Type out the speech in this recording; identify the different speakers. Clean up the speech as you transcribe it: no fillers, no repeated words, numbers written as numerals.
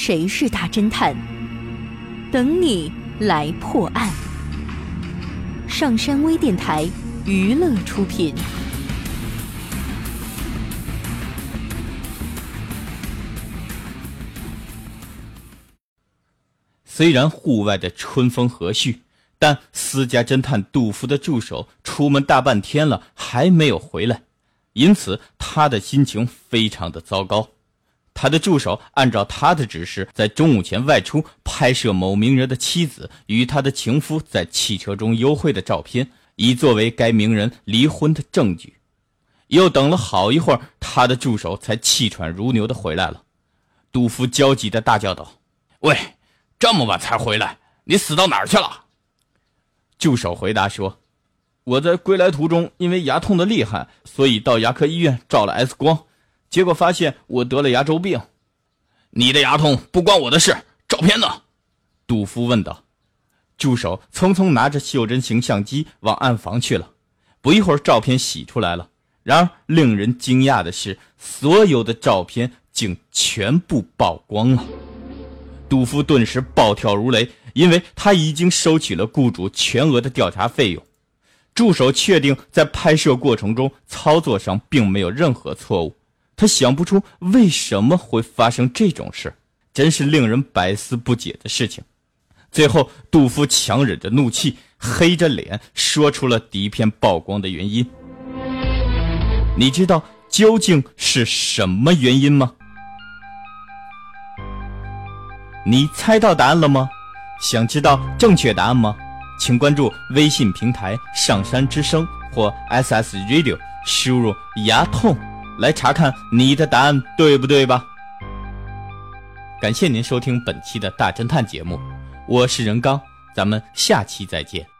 Speaker 1: 谁是大侦探？等你来破案。上山微电台娱乐出品。
Speaker 2: 虽然户外的春风和煦，但私家侦探杜甫的助手出门大半天了还没有回来，因此他的心情非常的糟糕。他的助手按照他的指示，在中午前外出拍摄某名人的妻子与他的情夫在汽车中幽会的照片，以作为该名人离婚的证据。又等了好一会儿，他的助手才气喘如牛地回来了。杜甫焦急地大叫道：“喂，这么晚才回来，你死到哪儿去了？”助手回答说：“我在归来途中因为牙痛得厉害，所以到牙科医院照了 X 光，结果发现我得了牙周病。”“你的牙痛不关我的事，照片呢？”杜甫问道。助手匆匆拿着袖珍型相机往暗房去了。不一会儿，照片洗出来了。然而令人惊讶的是，所有的照片竟全部曝光了。杜甫顿时暴跳如雷，因为他已经收取了雇主全额的调查费用。助手确定在拍摄过程中操作上并没有任何错误，他想不出为什么会发生这种事，真是令人百思不解的事情。最后杜甫强忍着怒气，黑着脸说出了底片曝光的原因。你知道究竟是什么原因吗？你猜到答案了吗？想知道正确答案吗？请关注微信平台上山之声或 SS Radio， 输入牙痛来查看你的答案对不对吧。感谢您收听本期的大侦探节目，我是任刚，咱们下期再见。